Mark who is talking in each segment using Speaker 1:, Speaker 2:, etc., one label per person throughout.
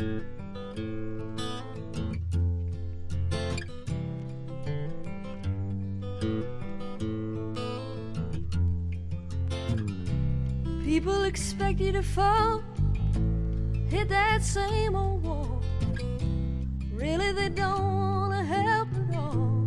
Speaker 1: People expect you to fall, hit that same old wall. Really, they don't want to help at all.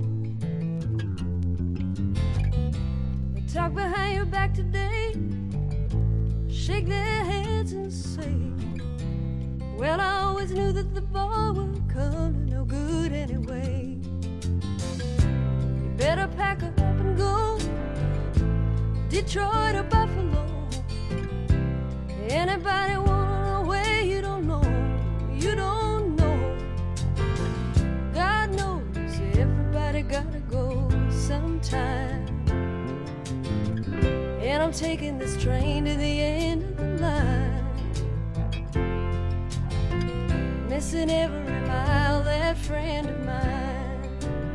Speaker 1: They talk behind your back today, shake their heads and say, well, I always knew that the ball would come to no good anyway. You better pack up and go, Detroit or Buffalo. Anybody wanna know where you don't know, you don't know. God knows everybody gotta go sometime. And I'm taking this train to the end of the line, missing every mile, that friend of mine.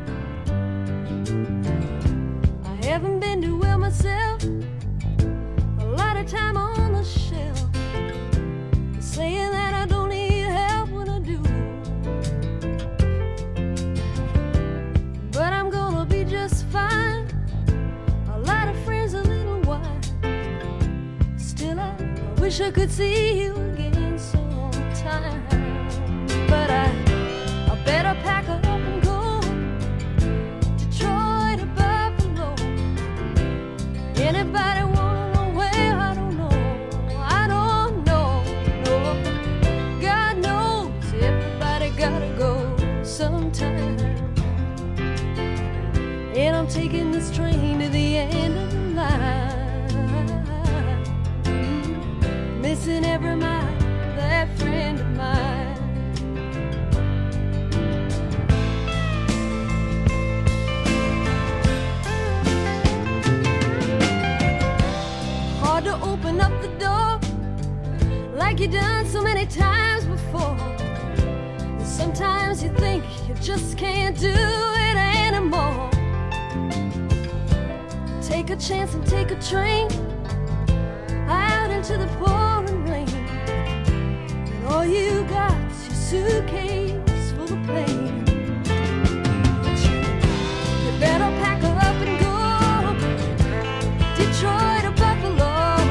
Speaker 1: I haven't been to well myself, a lot of time on the shelf, saying that I don't need help when I do. But I'm gonna be just fine, a lot of friends, a little wine. Still I wish I could see you again sometime. But I better pack up and go, Detroit or Buffalo. Anybody wanna know where? I don't know, I don't know, no. God knows everybody gotta go sometime. And I'm taking this train to the end of the line, missing every mile, that friend of mine. Hard to open up the door like you done so many times before. And sometimes you think you just can't do it anymore. Take a chance and take a train out into the pouring rain, and all you got's your suitcase full of pain. You better pack her up and go, Detroit or Buffalo.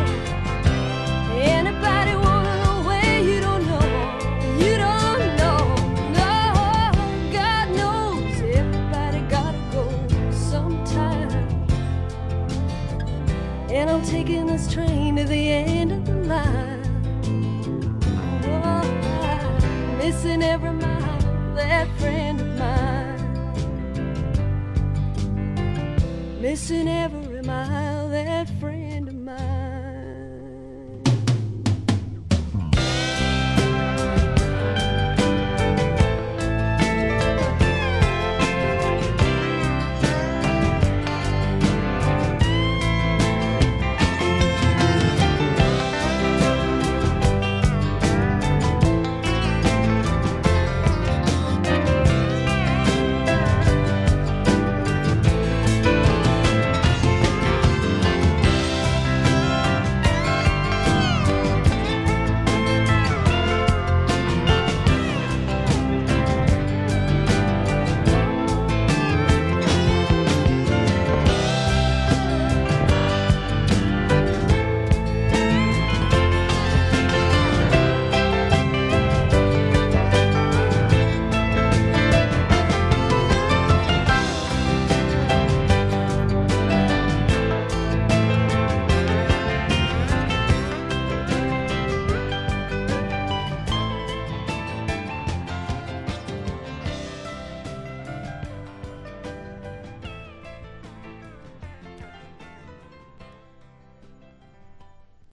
Speaker 1: Anybody wanna know where? You don't know, you don't know, no. God knows everybody gotta go sometime. And I'm taking this train to the end of the line, oh, missing every mile, that friend of mine, missing every mile.